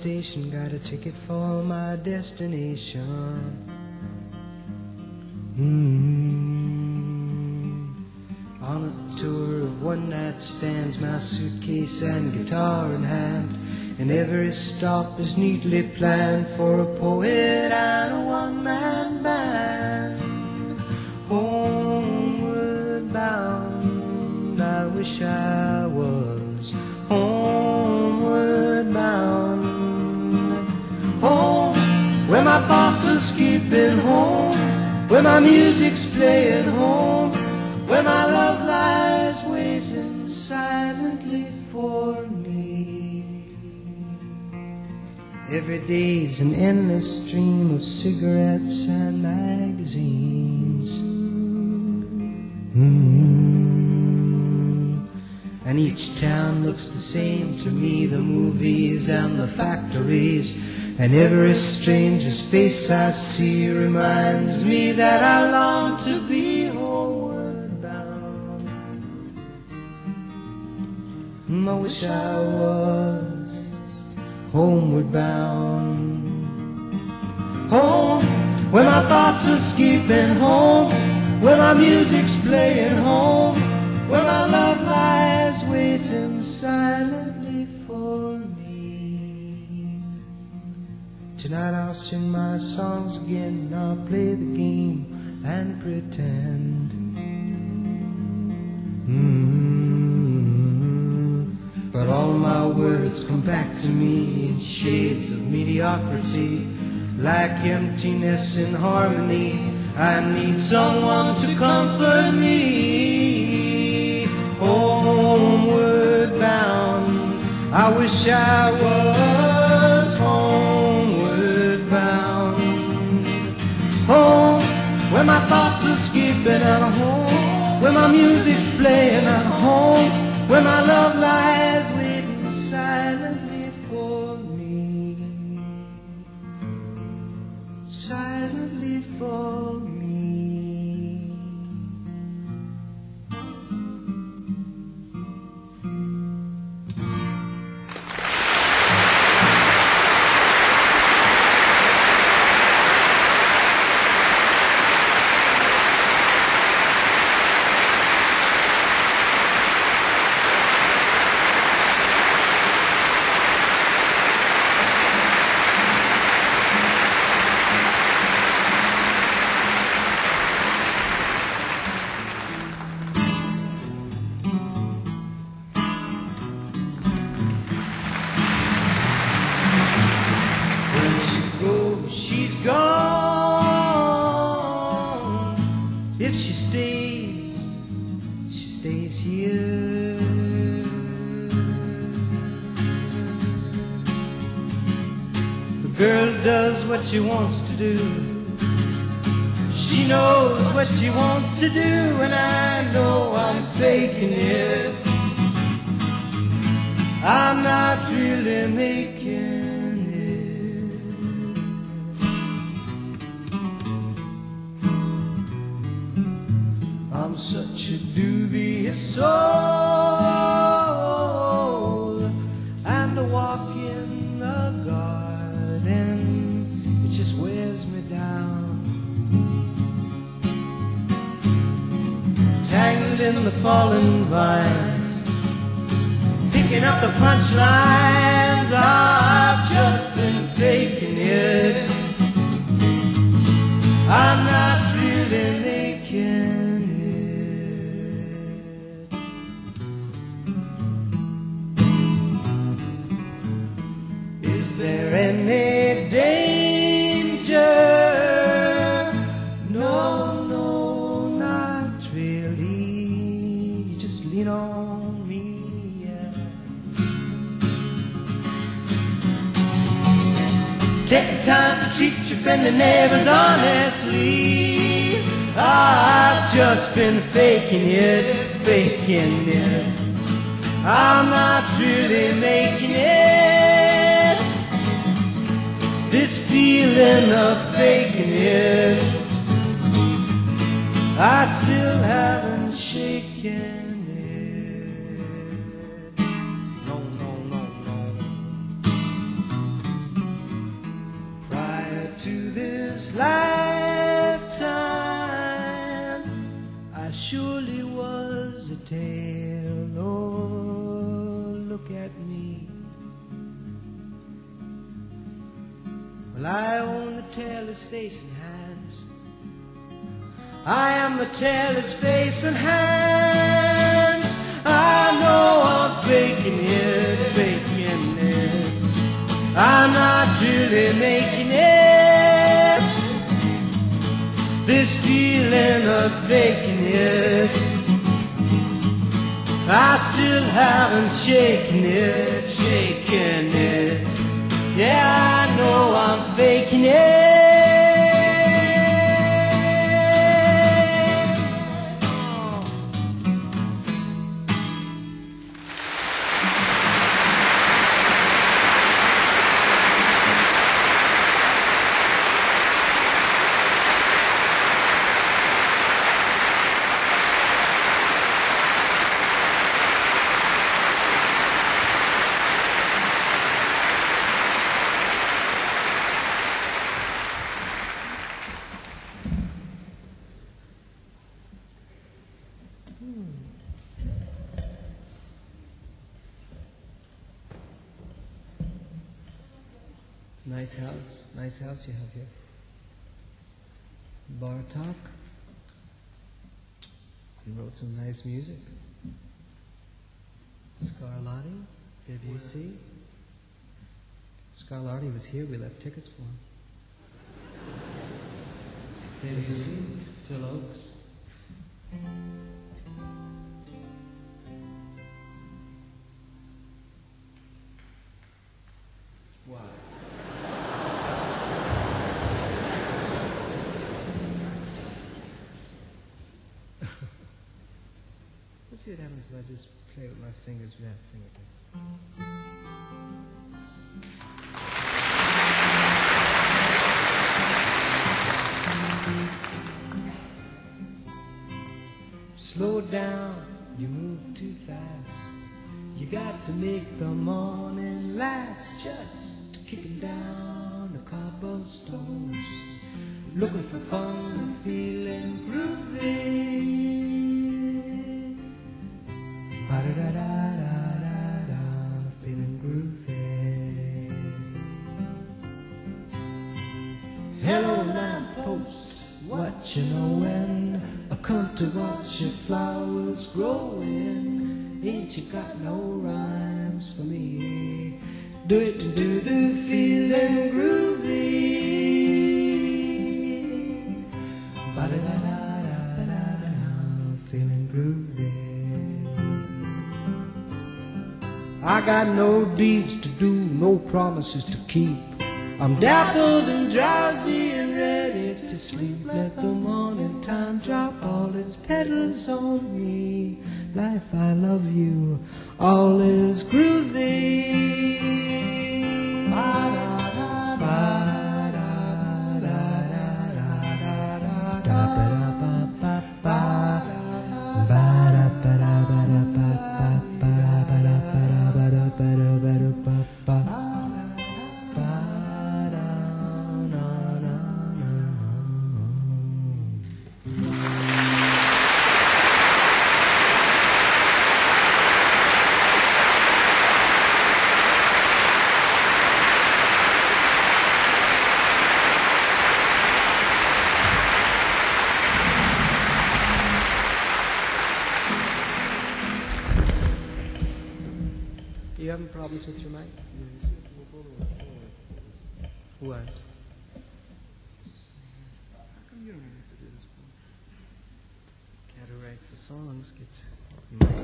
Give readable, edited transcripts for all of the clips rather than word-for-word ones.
station, got a ticket for my destination. On a tour of one-night stands, my suitcase and guitar in hand, and every stop is neatly planned for a poet and a one-man band. Homeward bound, I wish I was homeward bound. Home, where my thoughts are skipping home, where my music's playing home, where my love lies waiting silently for me. Every day's an endless stream of cigarettes and magazines. And each town looks the same to me, the movies and the factories. And every stranger's face I see reminds me that I long to be homeward bound. I wish I was homeward bound. Home, where my thoughts are skipping home, where my music's playing home, where my love lies waiting silently for me. Tonight I'll sing my songs again, I'll play the game and pretend. But all my words come back to me in shades of mediocrity, like emptiness in harmony. I need someone to comfort me. Homeward bound, I wish I was homeward bound. Home, where my thoughts are skipping, and home, where my music's playing, and home, where my love lies waiting silently for me. Silently for me. She's gone. If she stays here. The girl does what she wants to do. She knows what she wants to do, and I know I'm faking it. I'm not really making I'm such a dubious soul, and to walk in the garden, it just wears me down. Tangled in the fallen vines, picking up the punchlines, I've just been faking it. I'm not really making Is there any danger? No, no, not really. You just lean on me, yeah. Take the time to treat your friendly neighbors honestly. I've just been faking it, faking it. I'm not really making it. This feeling of faking it, I still haven't shaken it. No, no, no, no. surely was a tale. Oh, look at me. Well, I own the tailor's face and hands. I am the tailor's face and hands. I know I'm faking it, faking it. I'm not really making it. This feeling of faking it, I still haven't shaken it, shaken it. Yeah, I know I'm faking it. Nice house you have here. Bartok. He wrote some nice music. Scarlatti, Debussy. Scarlatti was here, we left tickets for him. Debussy, Phil Oakes. Wow. Let's see what happens if I just play with my fingers without fingertips. Slow down, you move too fast. You got to make the morning last. Just kicking down the cobblestones, looking for fun and feeling groovy. Ba-da-da-da-da-da-da, feeling groovy. Hello lamppost, what you knowin'? I've come to watch your flowers growing. Ain't you got no rhymes for me? Do it to do the feeling groovy. Ba-da-da-da-da-da-da, feeling groovy. I got no deeds to do, no promises to keep. I'm dappled and drowsy and ready to sleep. Let the morning time drop all its petals on me. Life, I love you, all is groovy. You having problems with your mic? What? How come you don't have to do this for? Cat who writes the songs gets mics.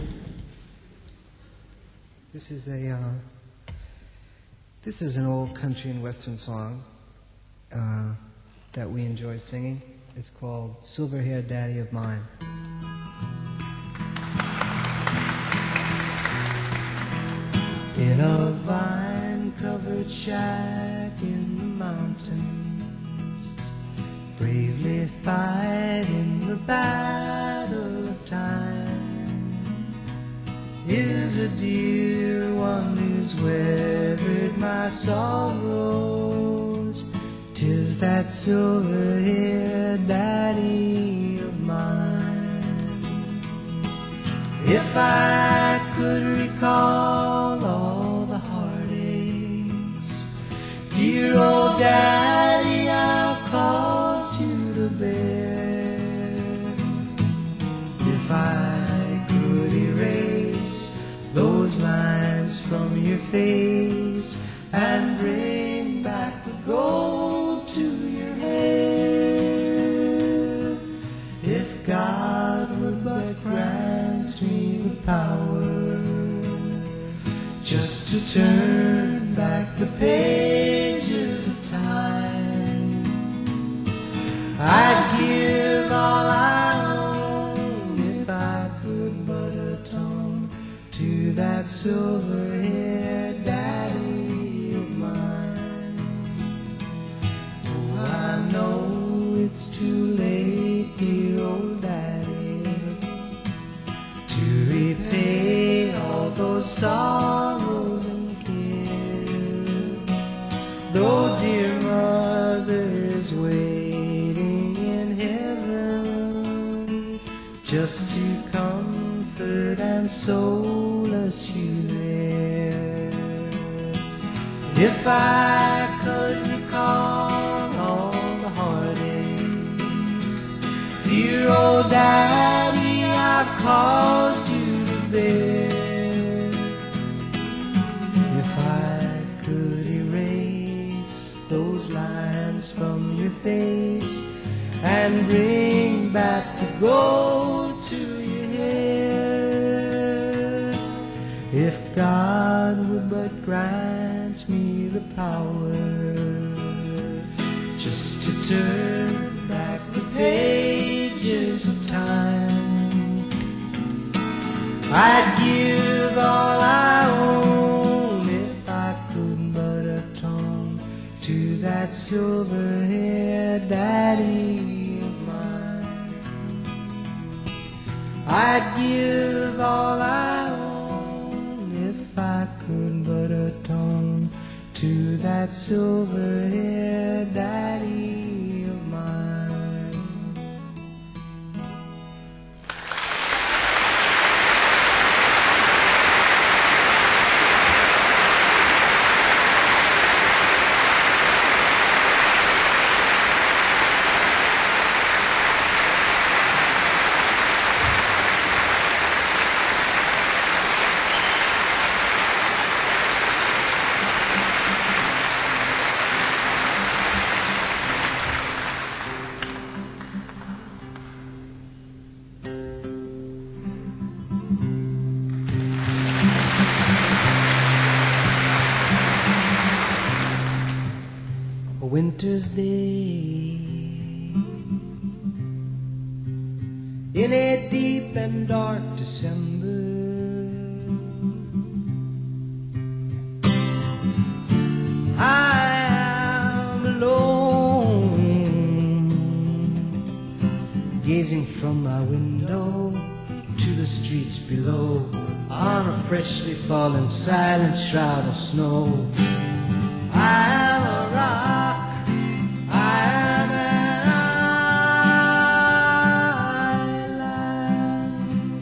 This is an old country and western song that we enjoy singing. It's called Silver-Haired Daddy of Mine. In a vine-covered shack in the mountains, bravely fighting the battle of time, is a dear one who's weathered my sorrows. 'Tis that silver-haired daddy of mine. If I could erase those lines from your face and bring back the gold to your hair, if God would but grant me the power just to turn back the pages of time, I'd give all I own if I could but atone to that silver-haired daddy of mine. Oh, I know it's too late, dear old daddy, to repay all those sorrows and cares, though dear mother is waiting in heaven just to comfort and solace you there. If I could recall all the heartaches, dear old daddy, I've caused you to bear, if I could erase those lines from your face and bring back the gold to your hair, if God would but grant me the power just to turn back the pages of time, I'd give all I own if I could but atone to that silver-haired daddy of mine. I'd give all I own if I could but atone to that silver-haired daddy of mine. A winter's day in a deep and dark December, I am alone, gazing from my window to the streets below on a freshly fallen silent shroud of snow. I am a rock, I am an island.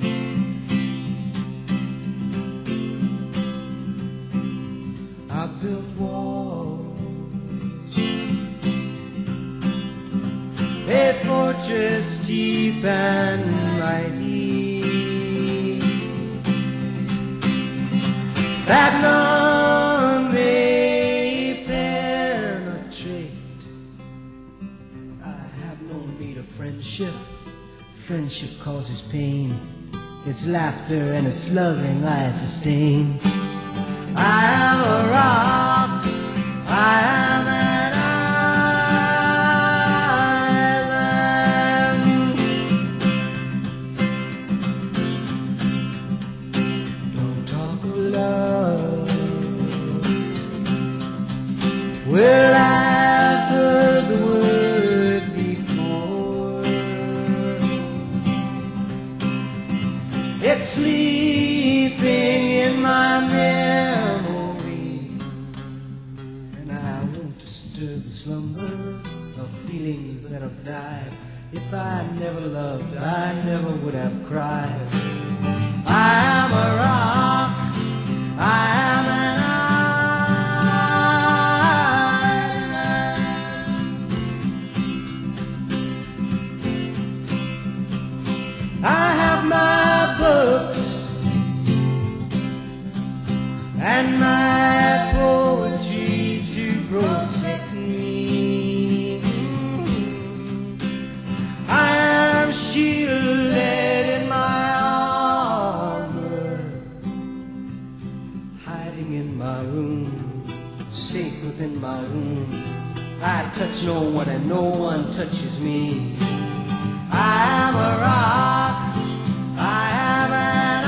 I built walls, a fortress deep and mighty, that none may penetrate. I have no need of friendship. Friendship causes pain. It's laughter and it's loving I disdain. I am a rock, I am an island. Don't talk of love, well, I've heard the word before. It's sleeping in my memory, and I won't disturb the slumber of feelings that have died. If I never loved, I never would have cried. I am a rock, I am an island. I have my within my womb. I touch no one and no one touches me. I am a rock, I am an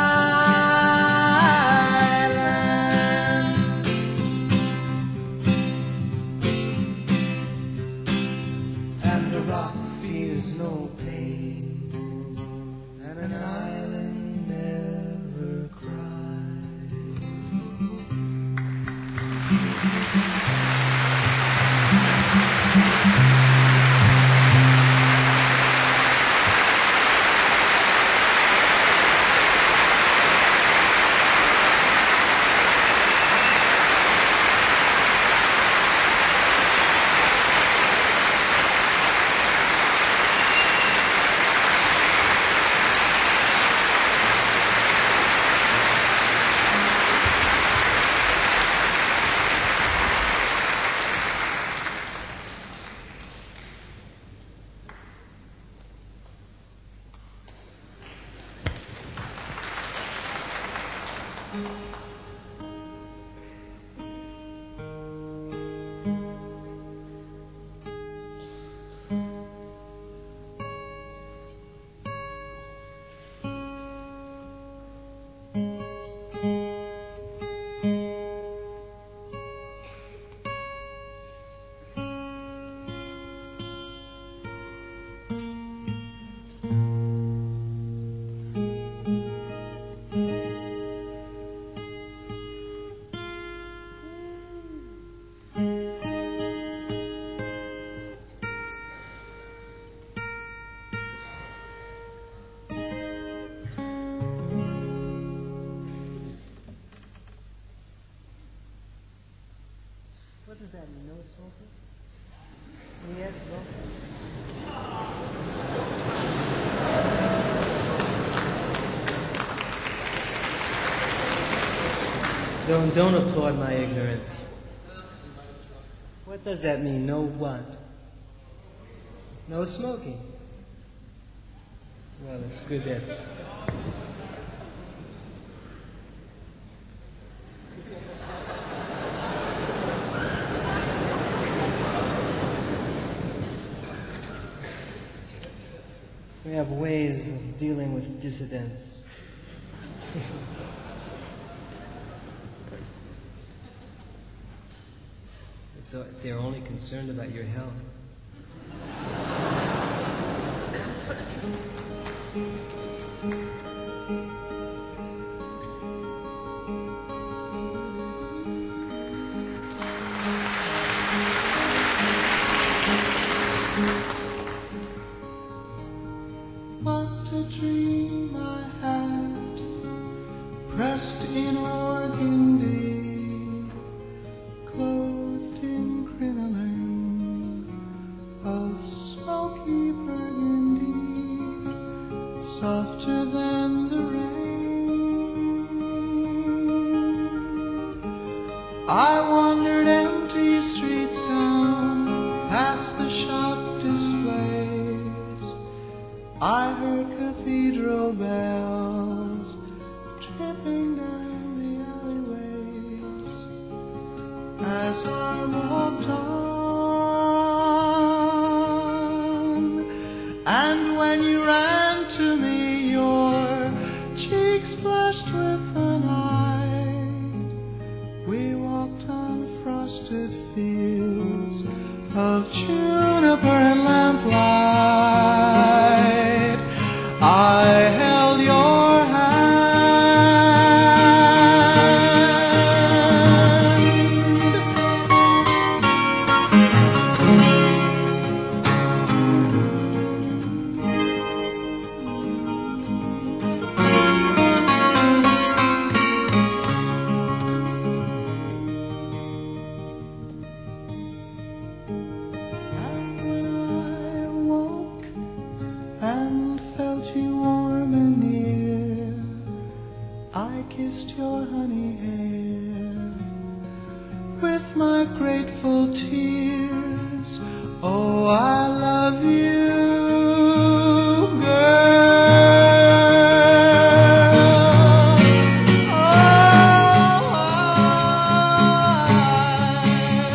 island, and a rock feels no pain, and an island never cries. What does that mean? No smoking? Yeah, well. Don't applaud my ignorance. What does that mean? No what? No smoking. Well, it's good that. We have ways of dealing with dissidents. They're only concerned about your health. What a dream I had, pressed in organdy, clothed in crinoline of smoky burgundy, softer than the rain. I wandered empty streets down, past the shop displays. I heard cathedral bells tripping down the alleyways as I walked on. And when you ran to me, your cheeks flushed with the night. We walked on frosted fields of juniper and lamplight. I held your And when I awoke and felt you warm and near, I kissed your honey hair with my grateful tears. Oh, I love you, girl. Oh,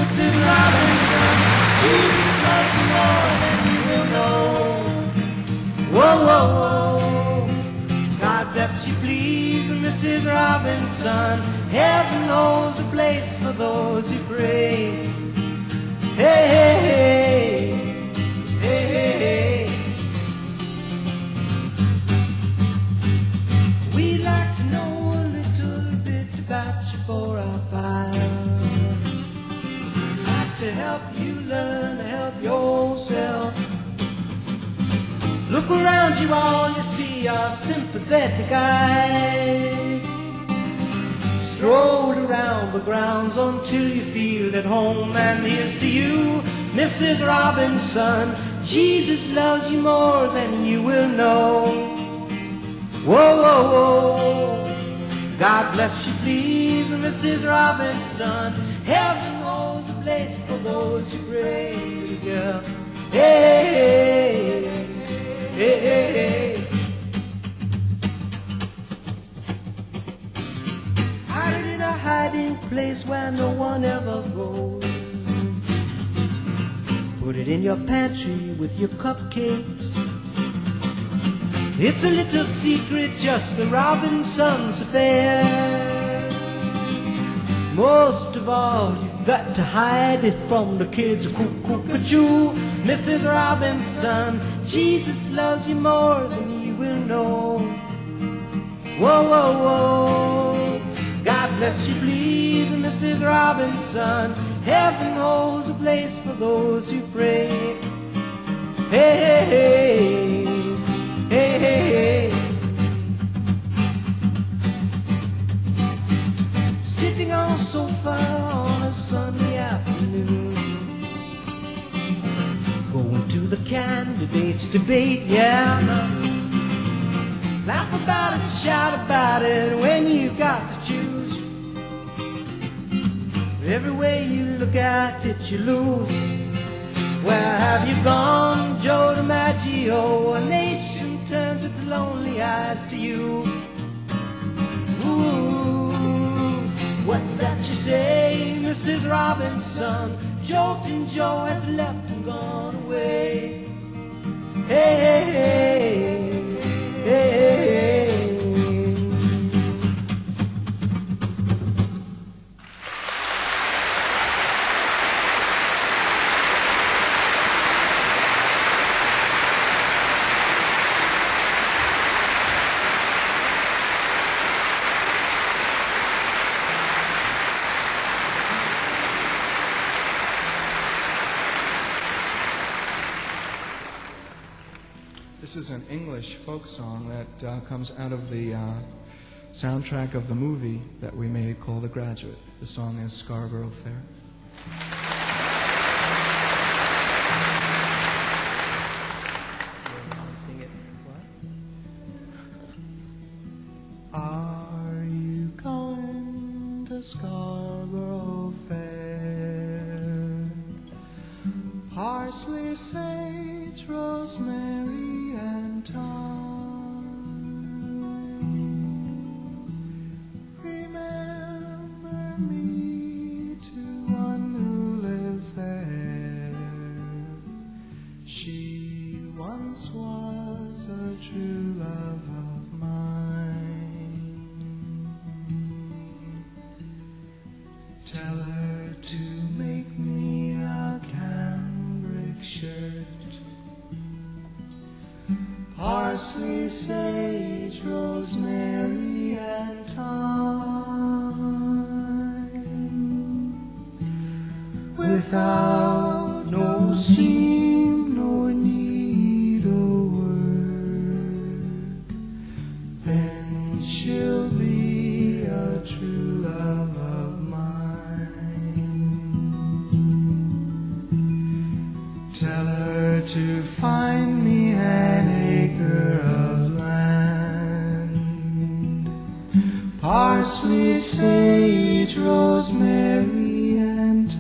Mrs. Robinson. Jesus loves you more than you will know. Whoa, whoa, whoa. God bless you, please, Mrs. Robinson. Heaven knows a place for those who pray. Hey, hey, hey, hey, hey, hey. We'd like to know a little bit about you for our file. Like to help you learn to help yourself. Look around you, all you see are sympathetic eyes. Stroll around the grounds until you feel at home. And here's to you, Mrs. Robinson. Jesus loves you more than you will know. Whoa, whoa, whoa. God bless you, please, Mrs. Robinson. Heaven holds a place for those who pray, girl. Hey, hey, hey, hey, hey. Hide it in a hiding place where no one ever goes. Put it in your pantry with your cupcakes. It's a little secret, just the Robinsons' affair. Most of all, you've got to hide it from the kids. Cuckoo-cuckoo, Mrs. Robinson. Jesus loves you more than you will know. Whoa, whoa, whoa. God bless you, please, Mrs. Robinson. Heaven holds a place for those who pray. Hey, hey, hey. Hey, hey, hey. Sitting on a sofa on a Sunday afternoon, going to the candidates' debate, yeah. Laugh about it, shout about it when you got to choose. Every way you look at it, you lose. Where have you gone, Joe DiMaggio? A nation turns its lonely eyes to you. Ooh, what's that you say, Mrs. Robinson? Jolting Joe has left and gone away. Hey, hey, hey, hey, hey. This is an English folk song that comes out of the soundtrack of the movie that we made called The Graduate. The song is Scarborough Fair. Sing it. What? Are you going to Scarborough Fair? Parsley, sage, rosemary, and thyme. Remember me to one who lives there. She once was a true love of mine. Tell her to make me a cambric shirt. Parsley, sage, rosemary, and thyme. Without no seam nor needlework, then she'll be a true love of mine. Tell her to find me an acre of land, parsley, sage, rosemary, and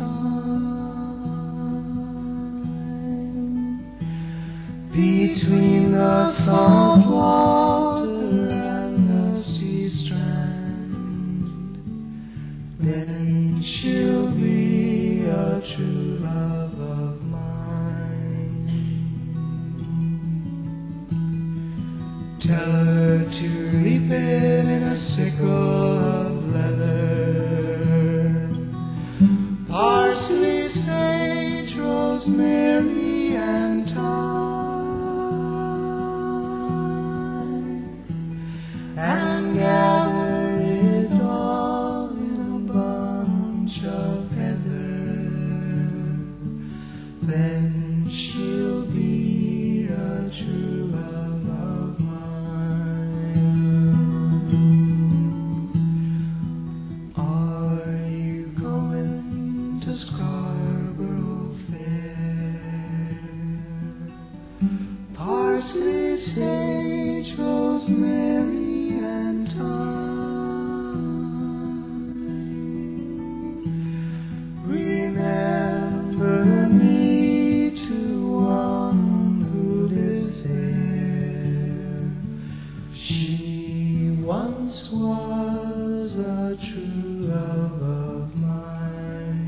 thyme, between the salt water and the sea strand. Then she'll be a true love of mine. Tell her to reap it in a sickle of leather. Parsley, sage, rosemary, and thyme, and gather it all in a bunch of heather. Then she'll be a true love of mine. Are you going to Scarborough Fair? Parsley, sage, rosemary, and thyme. Remember me to one who lives there. She once was a true love of mine.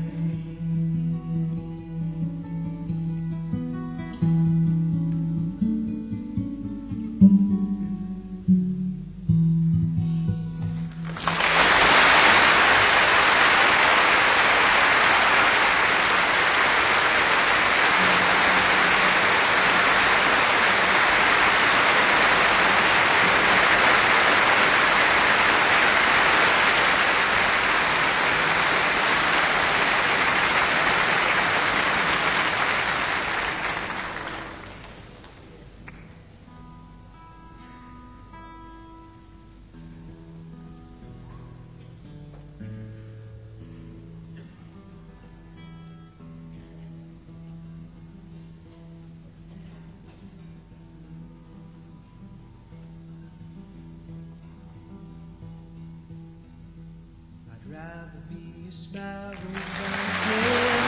I'd rather be a sparrow than a hare.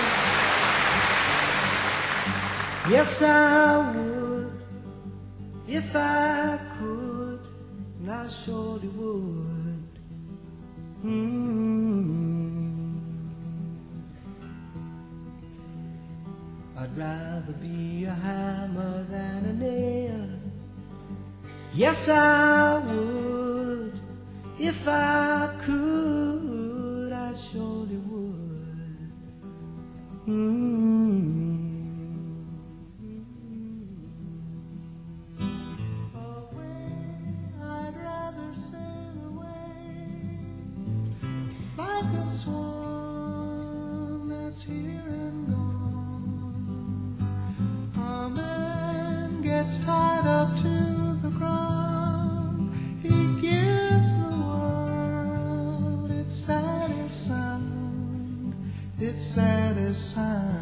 Yes, I would, if I could, and I surely would. I'd rather be a hammer than a nail. Yes, I would, if I could, I surely would. Away, I'd rather sail away, like a swan that's here and gone. A man gets tied up to the ground. He gives the world its saddest sound, its saddest sound.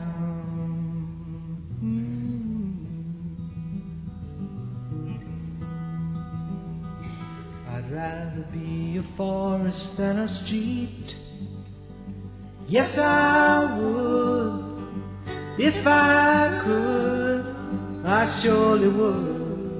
I'd rather be a forest than a street. Yes, I would, if I could, I surely would.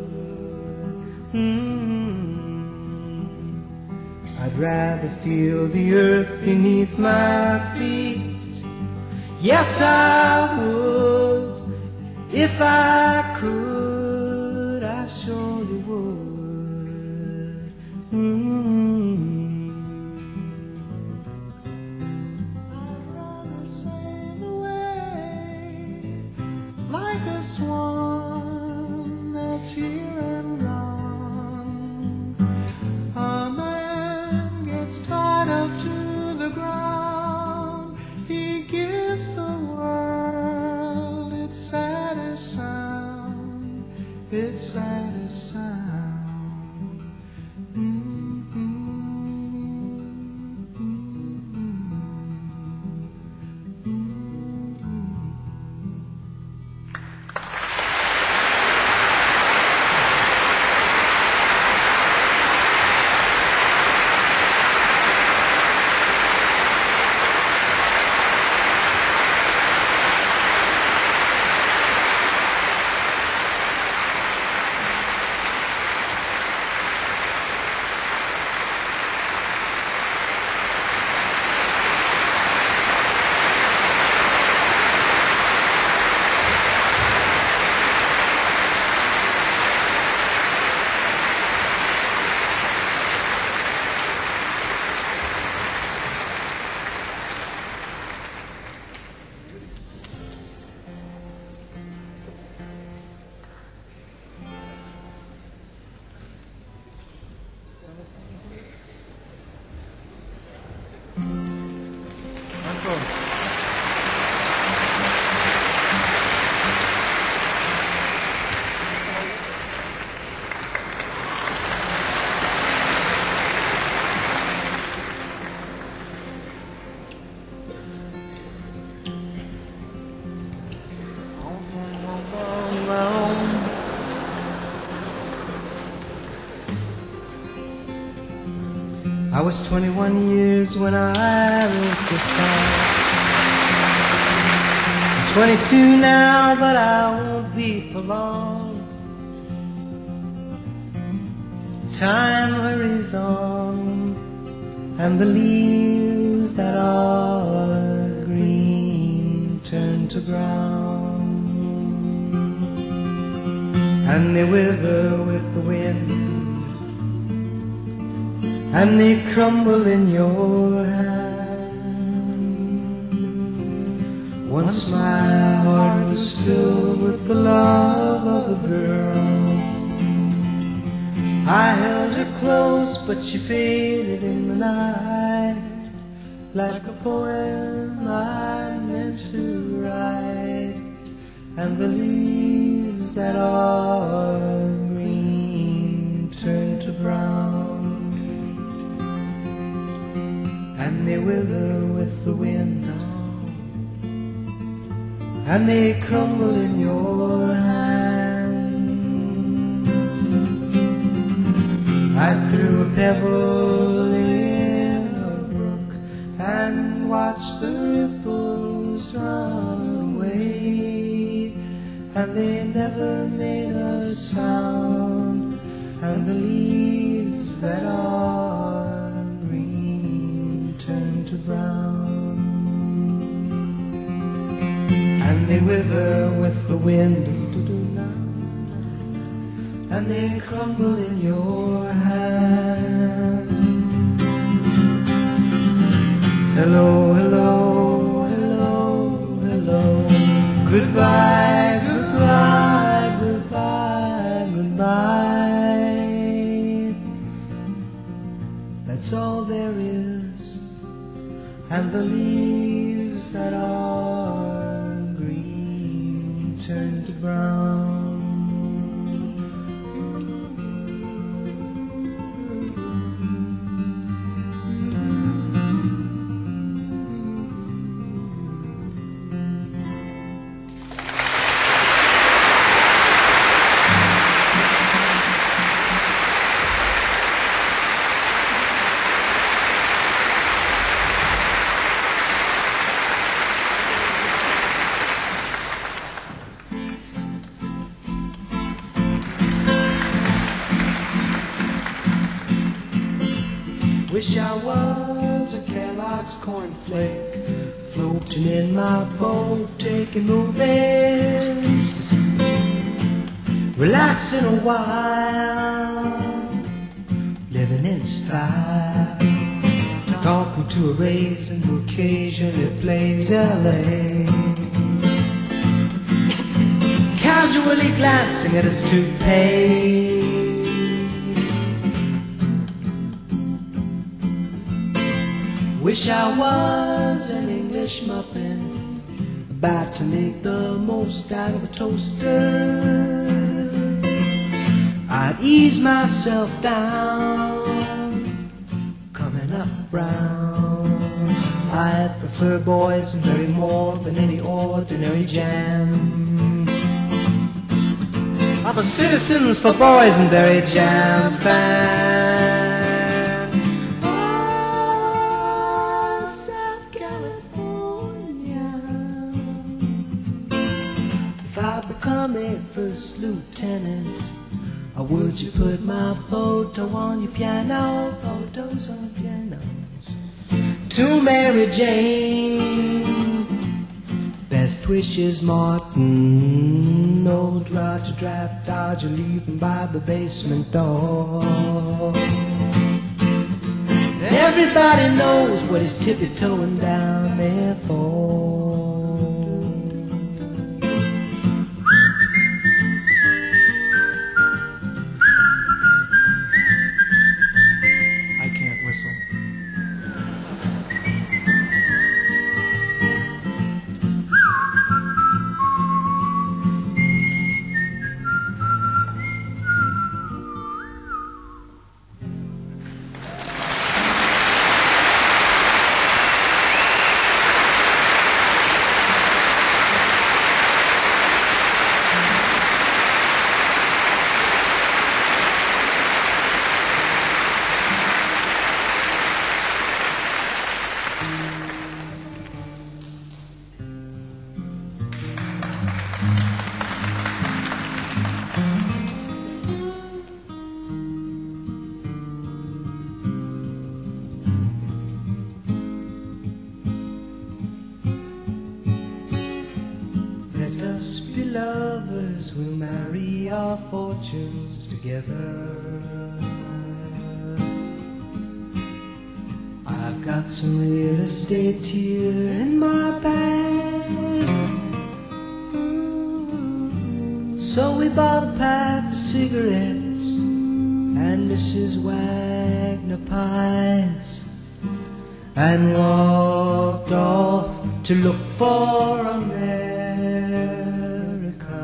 I'd rather feel the earth beneath my feet. Yes, I would, if I could, I surely would. I'd rather sail away, like a swan that's here and gone. A man gets tied up to the ground. He gives the world its saddest sound, Wonderful. I was 21 years when I wrote this song. I'm 22 now, but I won't be for long. Time hurries on, and the leaves that are green turn to brown, and they wither with the wind, and they crumble in your hand. Once my heart was filled with the love of a girl. I held her close, but she faded in the night, like a poem I meant to write. And the leaves that are green turn to brown, and they wither with the wind, and they crumble in your hand. I threw a pebble in a brook and watched the ripples run away, and they never made a sound. And the leaves that are green turn to brown, and they wither with the wind, and they crumble in your hand. Hello, hello, hello, hello. Goodbye, goodbye, goodbye, goodbye. That's all there is, and the leaves that are green turn to brown. Wish I was a Kellogg's cornflake, floating in my boat, taking movies, relaxing a while, living in style, talking to a raisin who occasionally plays LA, casually glancing at his toupee. Wish I was an English muffin, about to make the most out of a toaster. I'd ease myself down, coming up brown. I'd prefer boysenberry more than any ordinary jam. I'm a Citizens for Boysenberry Jam fan. Become a first lieutenant, or would you put my photo on your piano? Photos on pianos. To Mary Jane, best wishes, Martin. Old Roger Draft Dodger leaving by the basement door. Everybody knows what he's tippy-toeing down there for. be lovers, we'll marry our fortunes together. I've got some real estate here in my bag. So we bought a pack of cigarettes and Mrs. Wagner pies, and walked off to look for America.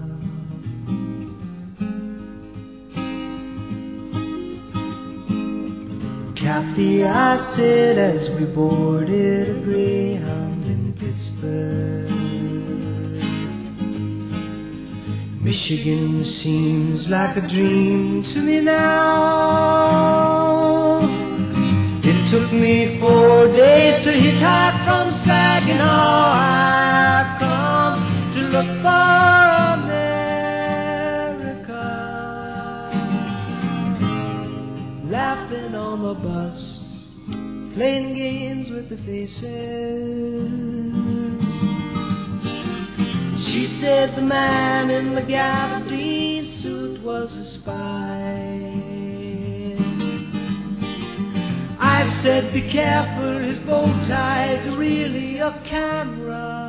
Kathy, I said as we boarded a Greyhound in Pittsburgh, Michigan seems like a dream to me now. It took me 4 days to hitchhike from Saginaw. I've come to look for America. Laughing on the bus, playing games with the faces. She said the man in the gabardine suit was a spy. I said, be careful, his bow tie's really a camera.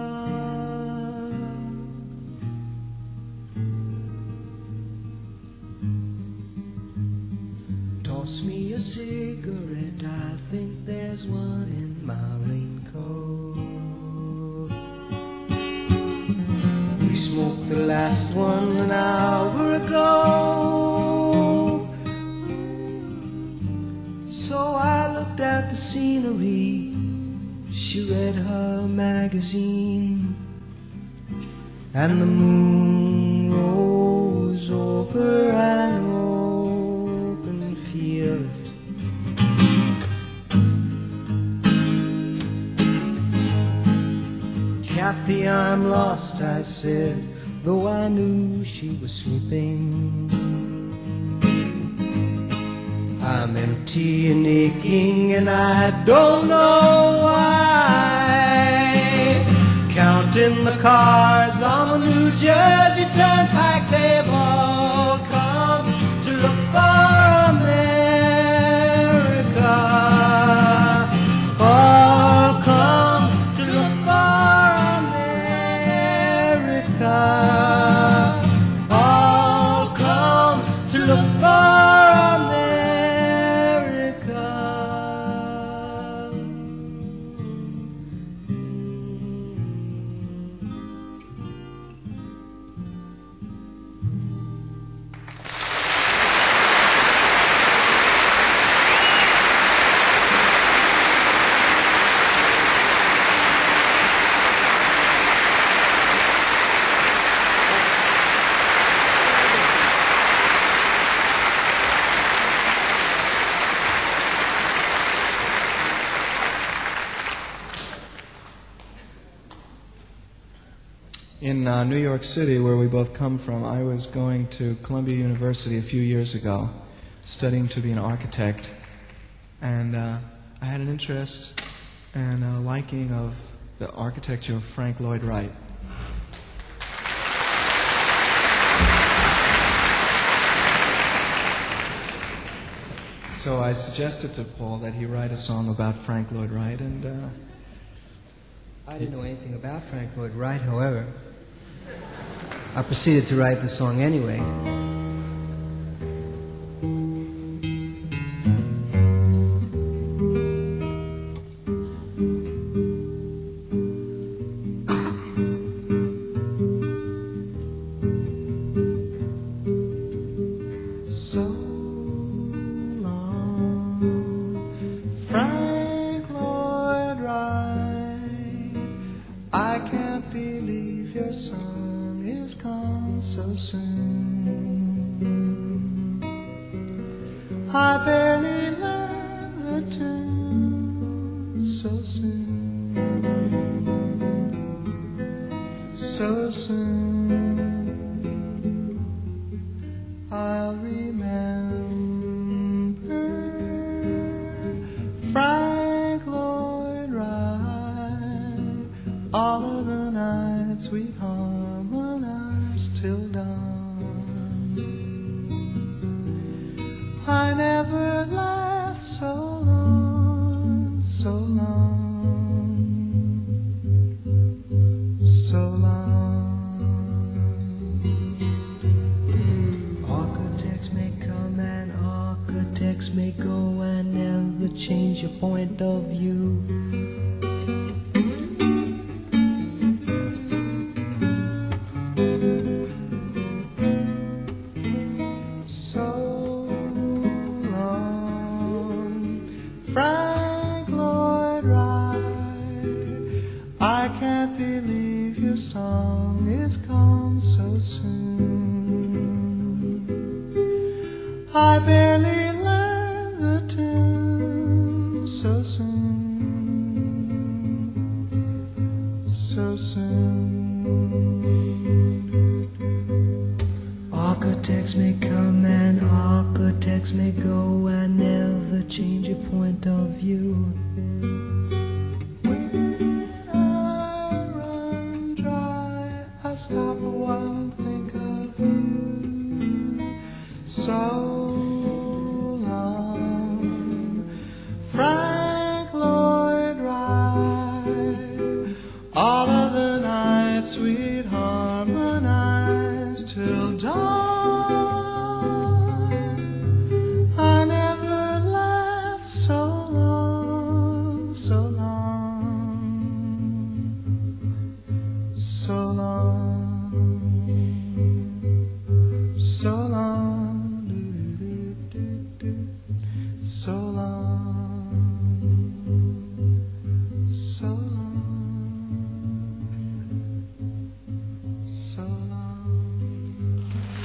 Toss me a cigarette, I think there's one in my raincoat. We smoked the last one an hour ago. So I looked at the scenery, she read her magazine, and the moon rose over an open field. Kathy, I'm lost, I said, though I knew she was sleeping. I'm empty and aching and I don't know why. Counting the cars on the New Jersey Turnpike, they've all come to look for America. All come to look for America. All come to look for America. In New York City, where we both come from, I was going to Columbia University a few years ago, studying to be an architect. And I had an interest and a liking of the architecture of Frank Lloyd Wright. So I suggested to Paul that he write a song about Frank Lloyd Wright, and I didn't know anything about Frank Lloyd Wright, however. I proceeded to write the song anyway. So long, Frank Lloyd Wright, I can't believe your song is gone so soon. I barely learned the tune so soon, so soon. I'll remember Frank Lloyd Wright, all of the nights we harmonized. nights till dawn. I never laughed so long, so long, so long. Architects may come and architects may go and never change your point of view. Frank Lloyd Wright, I can't believe your song is gone so soon. I barely learned the tune so soon, so soon. Architects may come and architects may go and never change your point of view. When I run dry, I stop a while and think of you. So long, Frank Lloyd Wright. All of the nights we'd harmonize till dawn. So long, so long, so long, so long.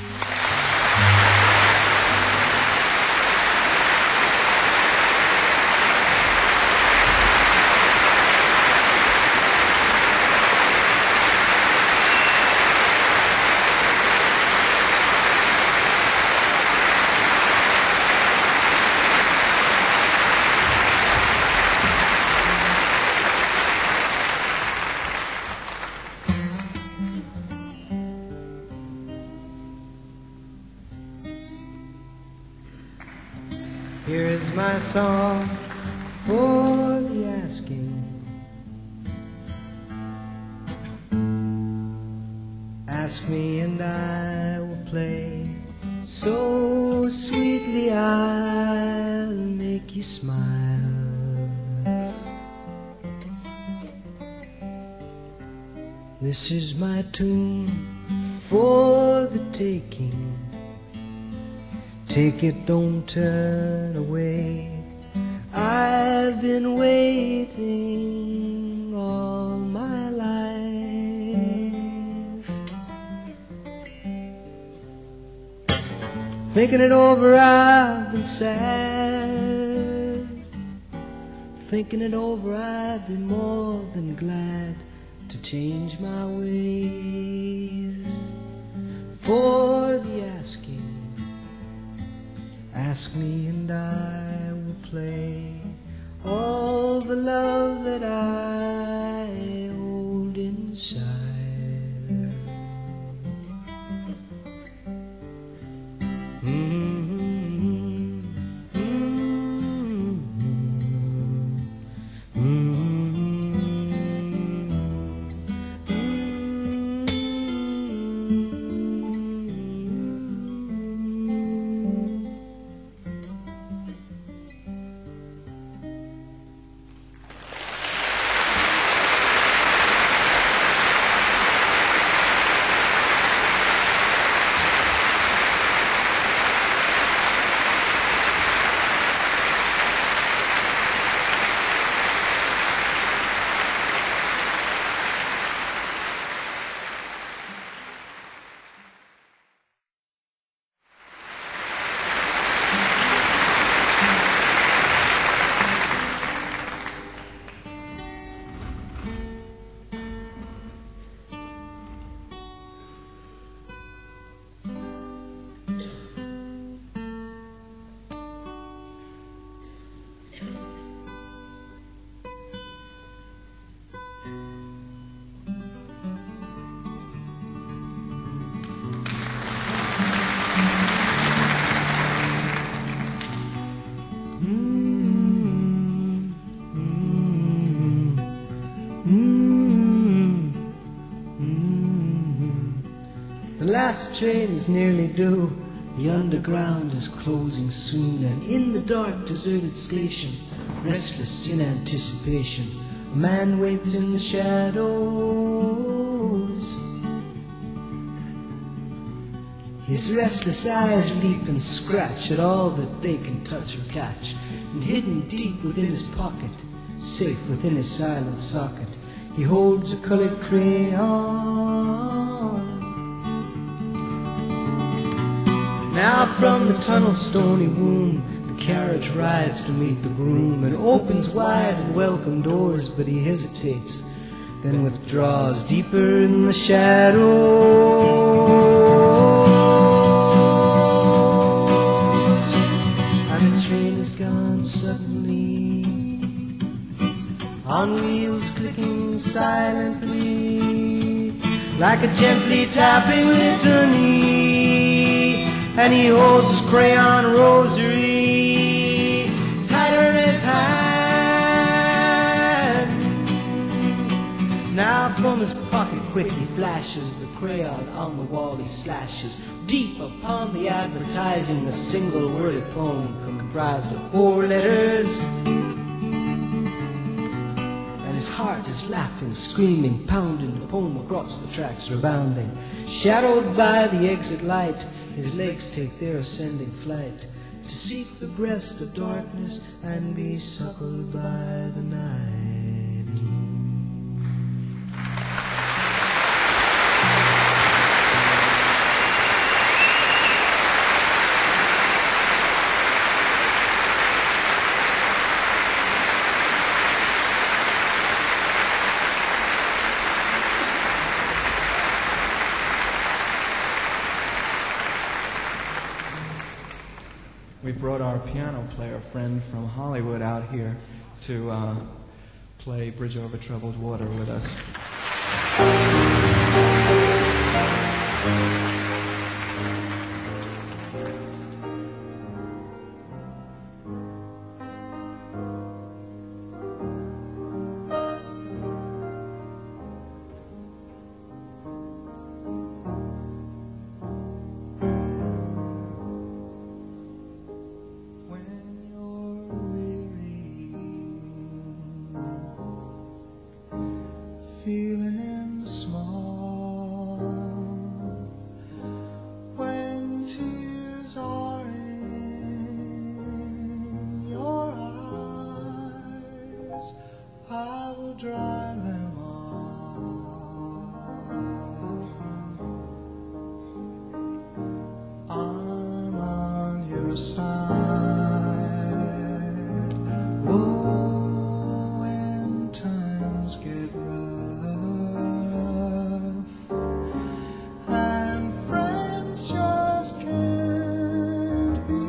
Here is my song for the asking. Ask me and I will play so sweetly I'll make you smile. This is my tune for the taking. Take it, don't turn away. I've been waiting all my life. Thinking it over, I've been sad. Thinking it over, I've been more than glad to change my ways. For the asking, ask me and I will play all the love that I hold inside. last train is nearly due. The underground is closing soon, and in the dark, deserted station, restless in anticipation, a man waits in the shadows. His restless eyes leap and scratch at all that they can touch or catch, and hidden deep within his pocket, safe within his silent socket, he holds a colored crayon. Now from the tunnel's stony womb, the carriage rides to meet the groom, and opens wide and welcome doors, but he hesitates, then withdraws deeper in the shadows. And the train is gone suddenly, on wheels clicking silently, like a gently tapping litany. And he holds his crayon rosary tighter in his hand. Now from his pocket quick he flashes the crayon on the wall he slashes. Deep upon the advertising, a single worded poem comprised of 4 letters. His heart is laughing, screaming, pounding the poem across the tracks, rebounding. Shadowed by the exit light, his legs take their ascending flight, to seek the breast of darkness and be suckled by the night. We brought our piano player friend from Hollywood out here to play Bridge Over Troubled Water with us. Feeling small when tears are in your eyes, I will dry them off. I'm on your side. Oh, when times get rough and friends just can't be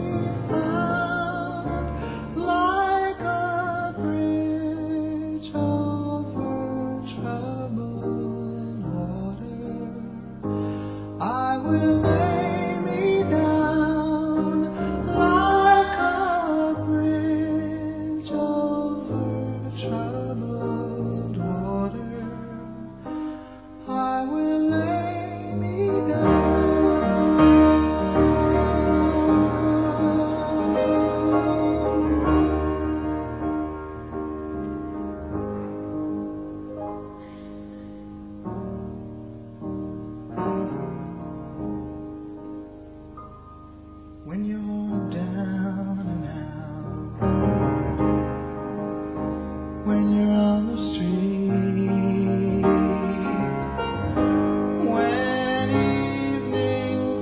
found, like a bridge over troubled water, I will lay me down like a bridge over troubled water. I will lay me down. When you're down and out, when you're on the street, when evening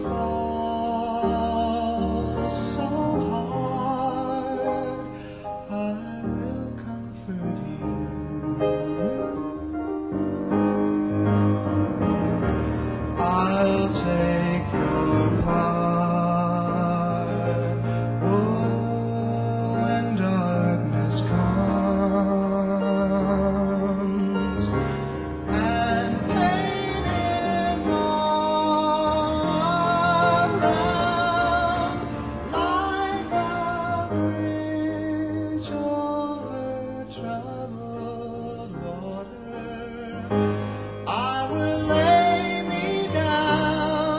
falls so hard, I will comfort you. I'll take your part. Oh, when darkness comes and pain is all around, like a bridge over troubled water, I will lay me down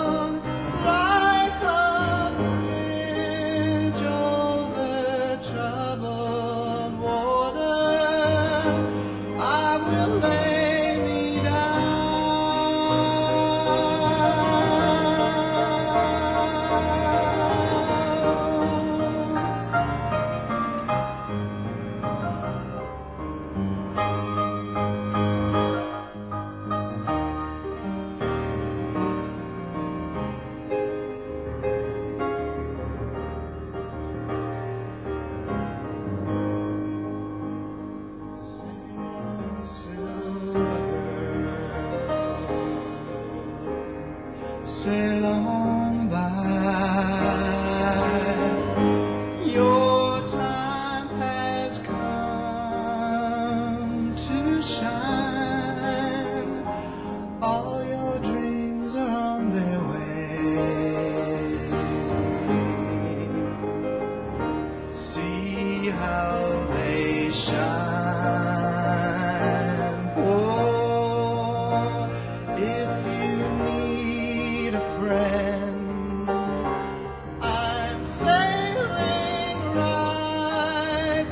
time. Oh, if you need a friend, I'm sailing right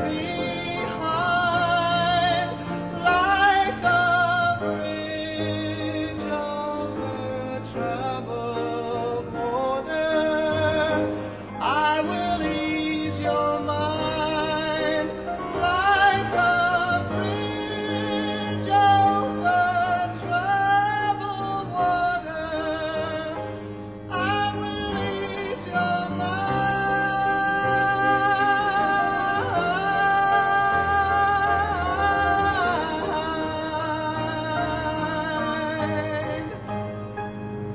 behind, like a bridge over troubled water. I will ease your mind, like a bridge over troubled water. I will ease your mind.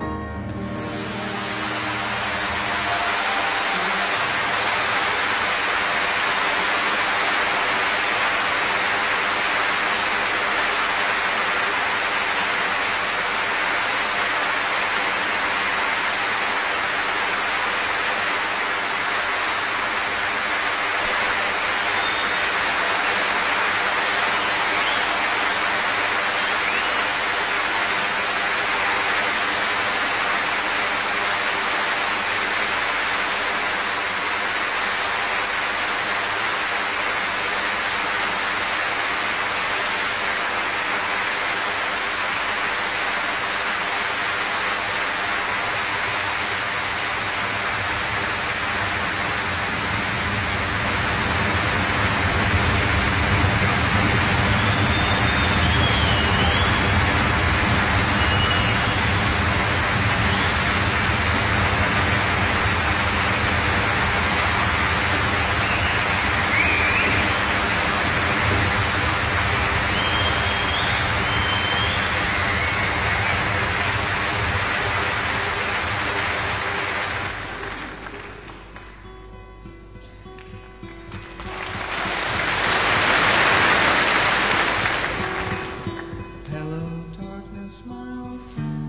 Hello, darkness, my old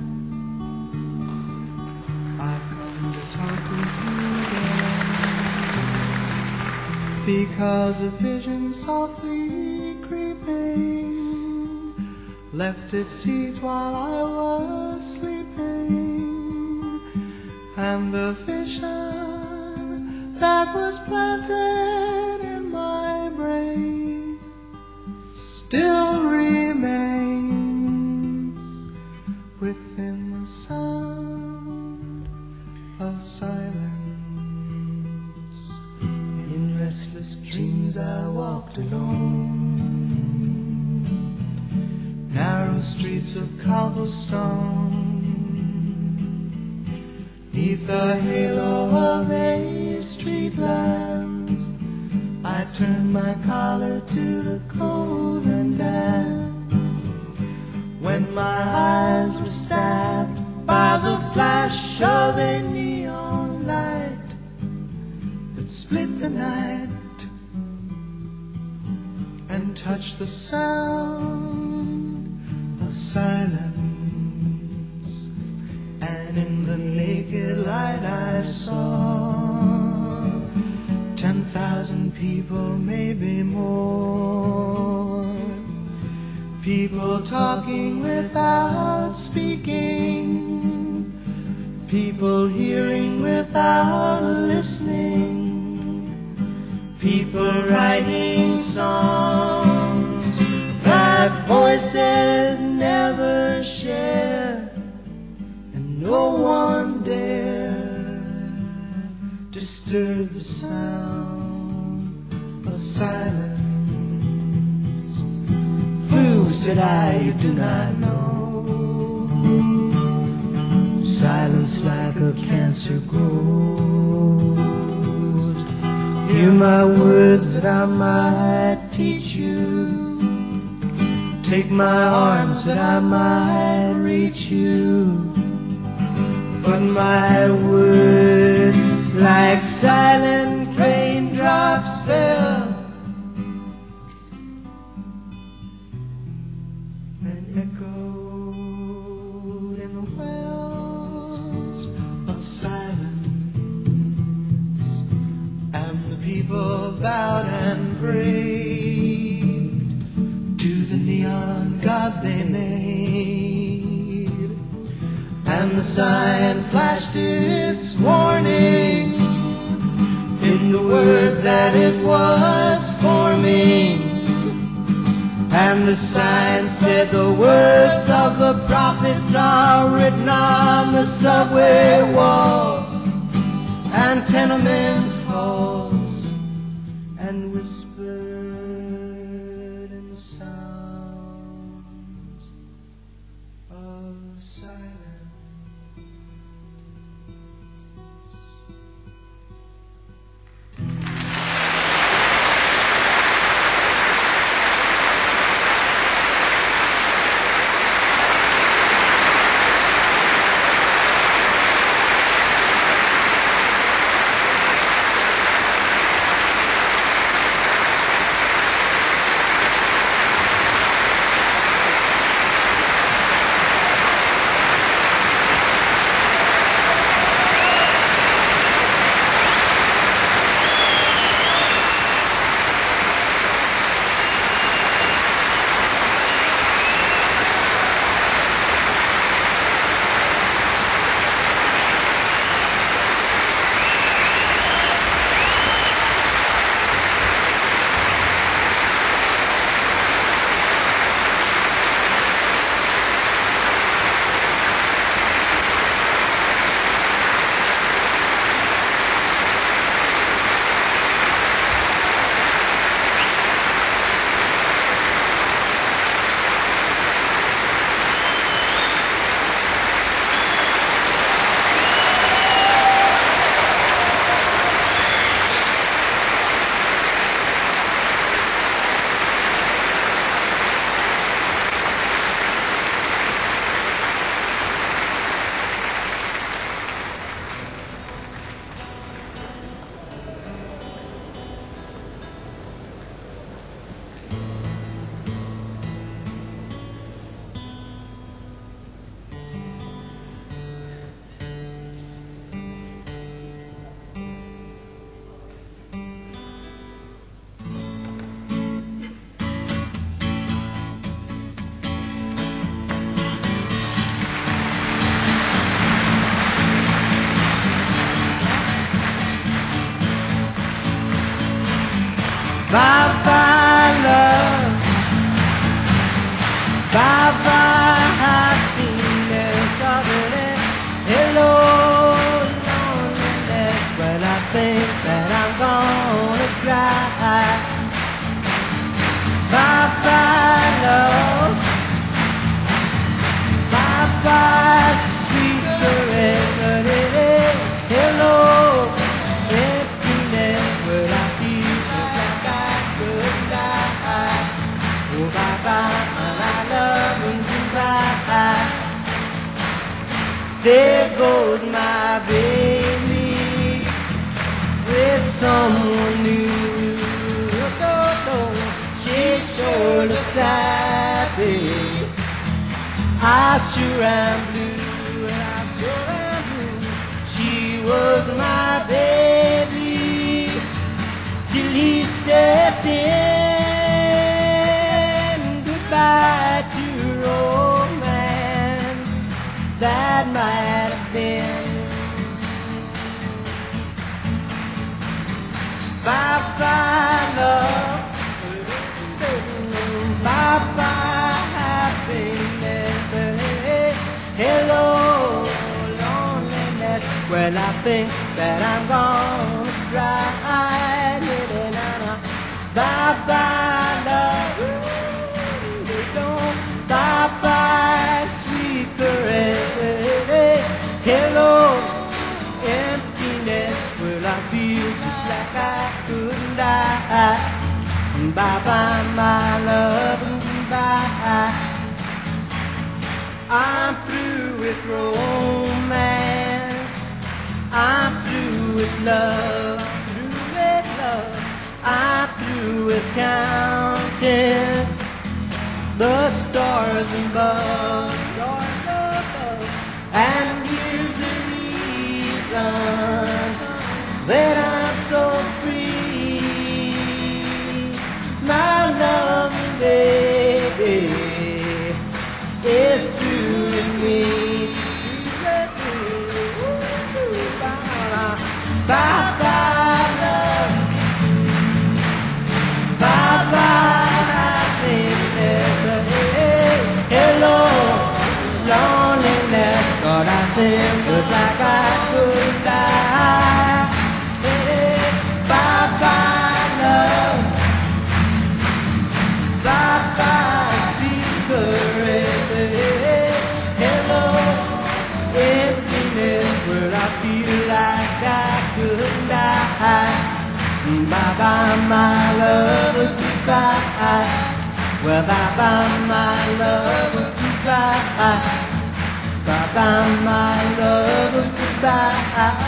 friend. I've come to talk with you again, because a vision softly creeping left its seeds while I was sleeping, and the vision that was planted in my brain still remains within the sound of silence. In restless dreams I walked alone, narrow streets of cobblestone, neath the halo of a street lamp. I turned my collar to the cold and damp, when my eyes were stabbed by the flash of a neon light that split the night and touched the sound of silence. And in the naked light I saw 10,000 people, maybe more. People talking without speaking, people hearing without listening, people writing songs that voices never share, and no one dare disturb the sound of silence. Fool, said I, you do not know, silence like a cancer grows. Hear my words that I might teach you, take my arms that I might reach you, but my words like silent raindrops fell and echoed in the wells of silence, and the people bowed and prayed they made, and the sign flashed its warning in the words that it was forming. And the sign said the words of the prophets are written on the subway walls and tenement halls, and whispered in sounds of silence. Bye-bye love, bye-bye happiness, hello loneliness. Well, I think that I'm gonna cry. Bye-bye love, bye-bye sweet caress, hello emptiness. Well, I feel like I could die. Oh, bye-bye, my love, and goodbye. There goes my baby with someone new. She sure looks happy. I sure am blue, I sure am blue. She was my baby till he stepped in. Goodbye to romance that might have been. Bye-bye love, bye-bye happiness, hello loneliness. Well, I think that I'm gonna cry. Bye-bye love, bye-bye sweet caress, hello emptiness. Well, I feel just like I couldn't die. Bye-bye my love, bye. I'm through with romance, I'm through with love, I'm through with counting the stars above. And here's the reason that I'm so free, my loving baby. just like I could die. Hey, bye bye love, bye bye secret. Hello emptiness, where I feel like I could die. Bye bye my love, goodbye. Well, bye bye my love, goodbye. Bye bye my love, goodbye.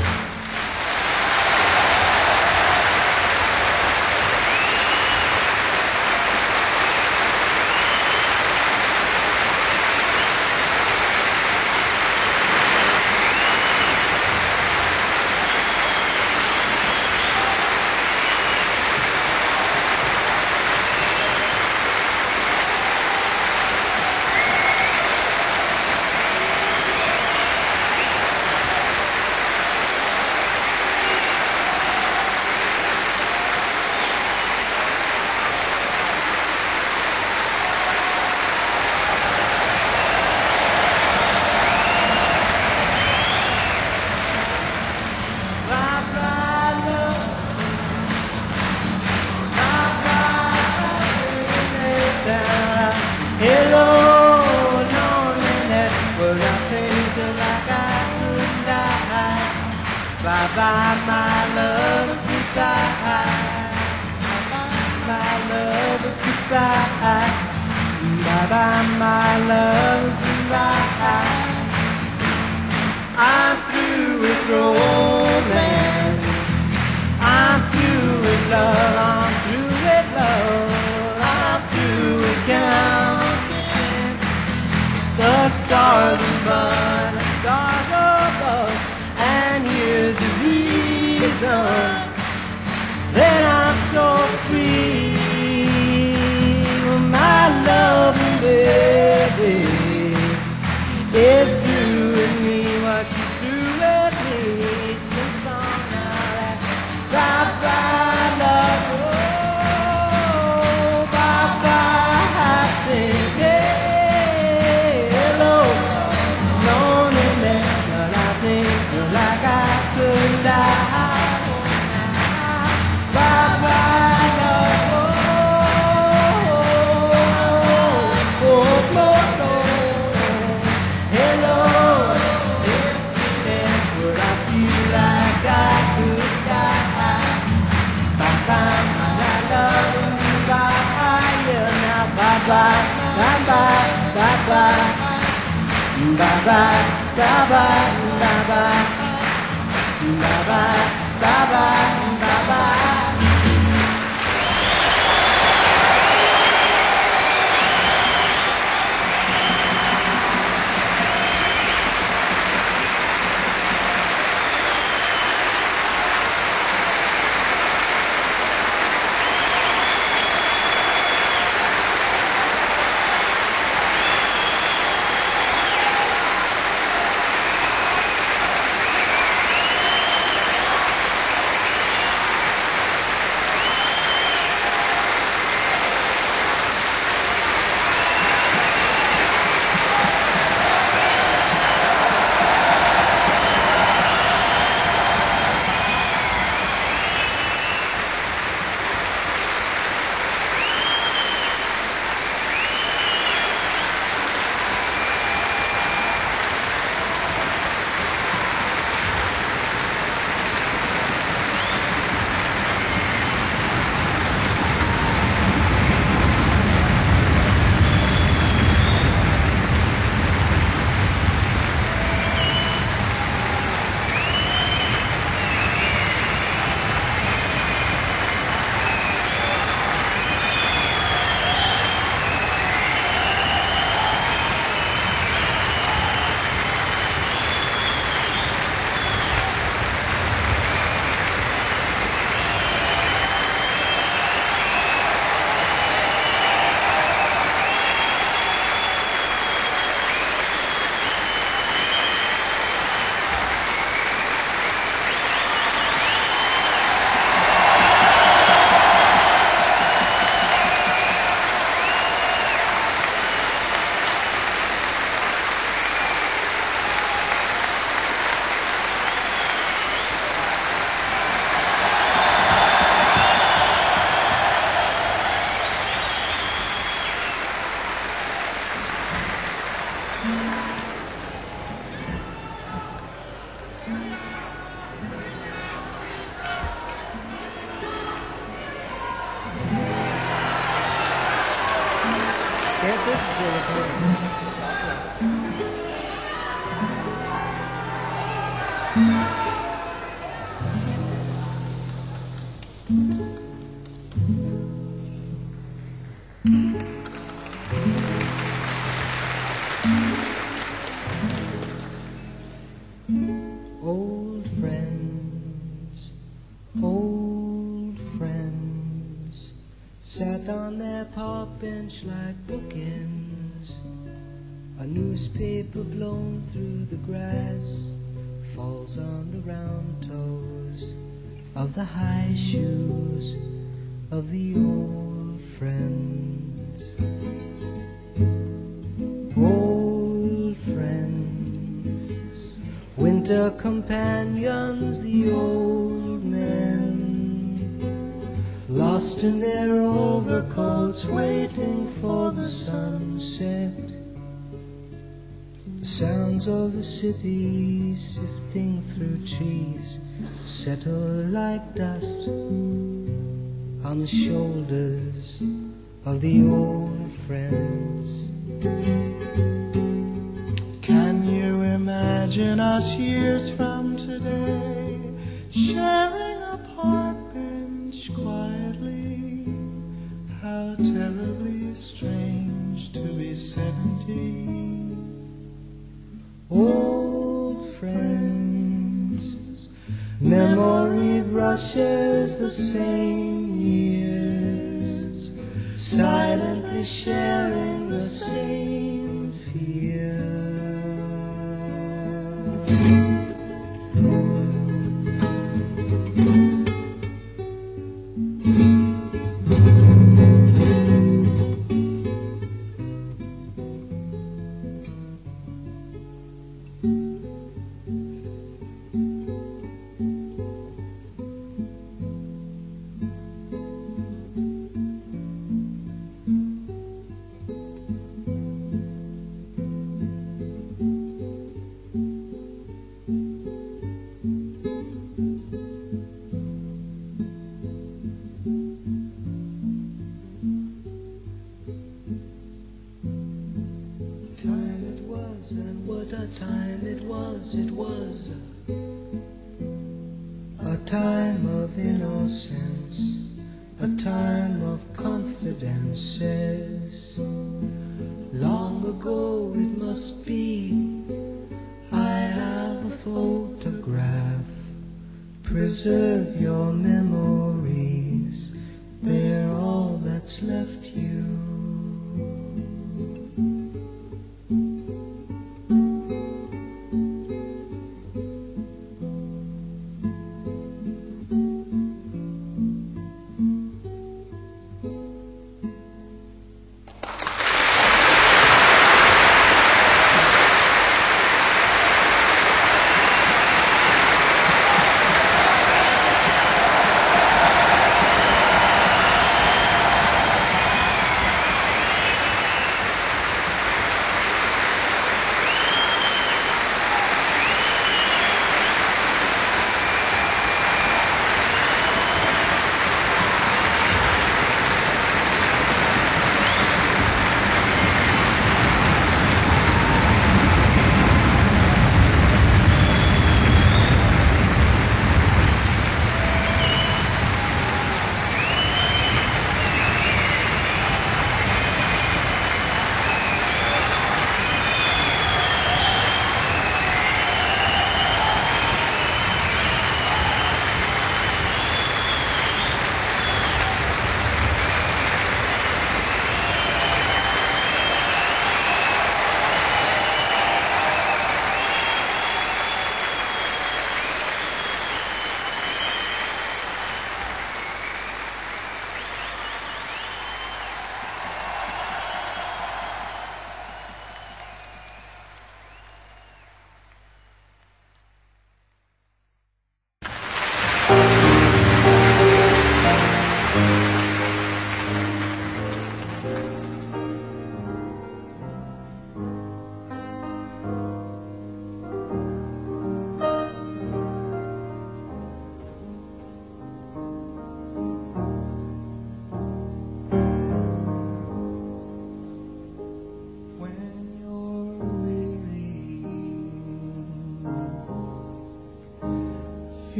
Bye bye my love, goodbye. My love, goodbye. Bye bye my love, goodbye. I'm through with romance. I'm through with love. I'm through with love. I'm through with counting the stars above, the stars above. And here's the reason that I'm so free. My loving baby is through with me. What she's through with me. Sing song now that bye bye love, oh bye bye happiness. Hello loneliness, but I think like I could die. Bye bye love, oh, oh, oh, hello emptiness, but I feel like I could die. Bye bye my love, goodbye, yeah now bye bye, bye bye, bye bye, bye bye, bye bye, bye bye. Bye bye, bye bye, bye bye. Yeah, this is really cool. Old friends sat on their park bench like bookends. A newspaper blown through the grass falls on the round toes of the high shoes of the old friends. Old friends, winter companions, the old men, lost in their overcoats, waiting for the sunset. The sounds of the city sifting through trees settle like dust on the shoulders of the old friends. Can you imagine us years from today, sharing a park bench quietly? How terribly strange to be 70. Old friends, memory brushes the same years, silently sharing the same fear. Time it was, and what a time it was. It was a time of innocence, a time of confidences. Long ago it must be, I have a photograph. Preserve your memories, they're all that's left you.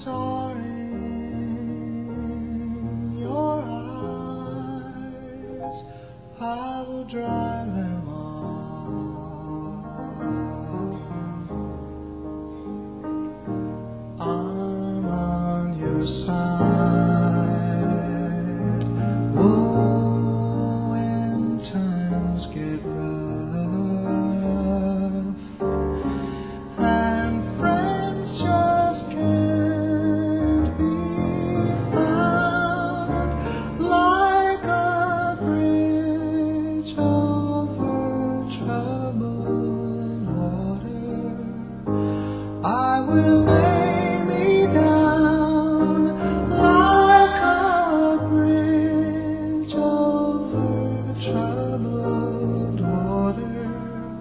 saw in your eyes, I will drive them on. I'm on your side. Oh, when times get rough and friends just can't be found, like a bridge over troubled water, I will lay me down like a bridge over troubled water.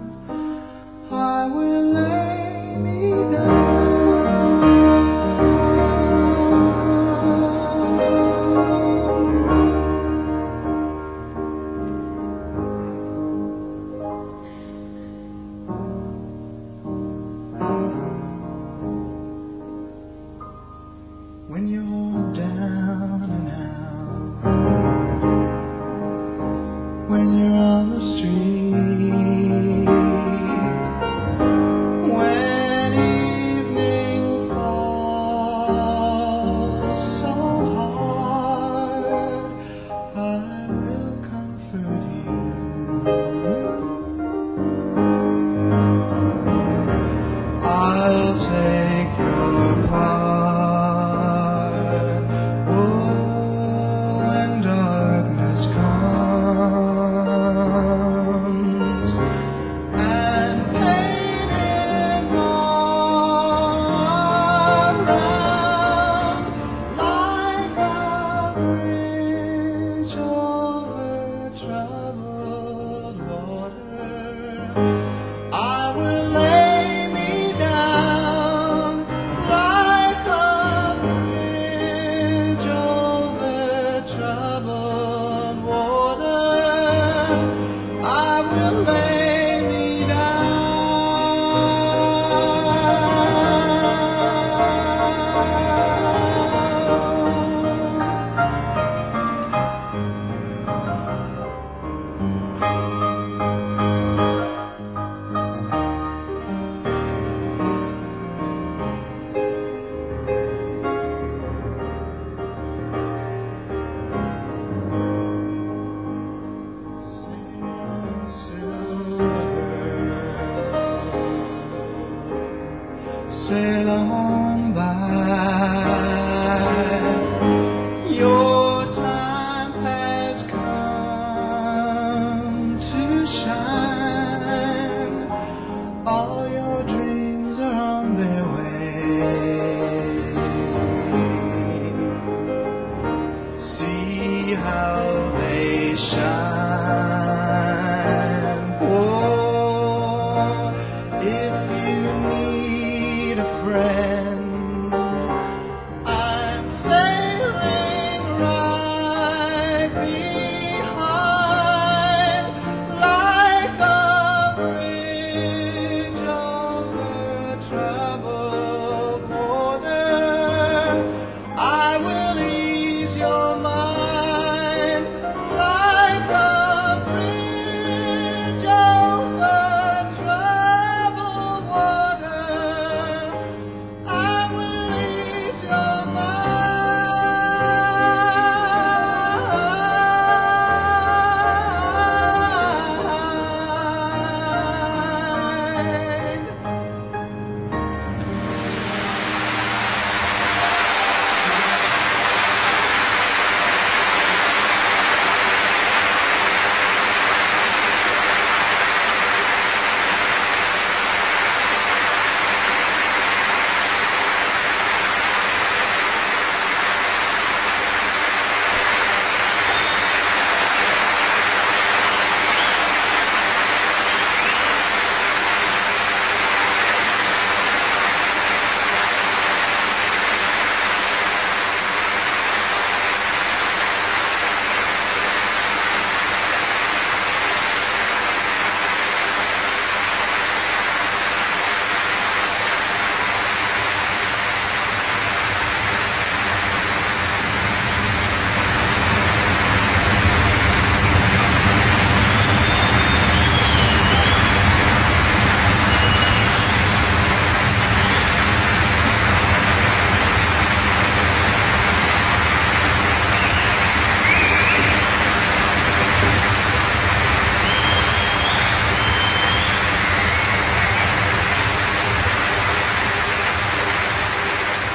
I will lay me down. When you're down